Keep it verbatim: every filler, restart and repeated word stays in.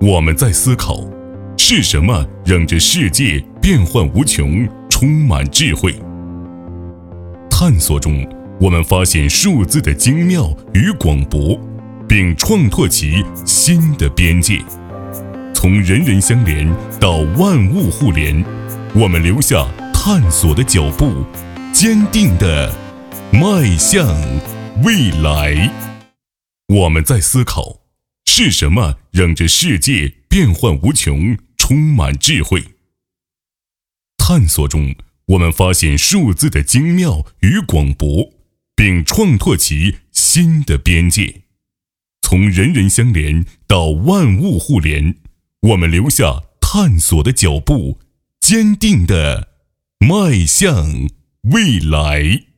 我们在思考，是什么让这世界变幻无穷，充满智慧？探索中，我们发现数字的精妙与广博，并创拓其新的边界。从人人相连到万物互联，我们留下探索的脚步，坚定地迈向未来。我们在思考，是什么让这世界变幻无穷，充满智慧？探索中，我们发现数字的精妙与广博，并创拓其新的边界。从人人相连到万物互联，我们留下探索的脚步，坚定地迈向未来。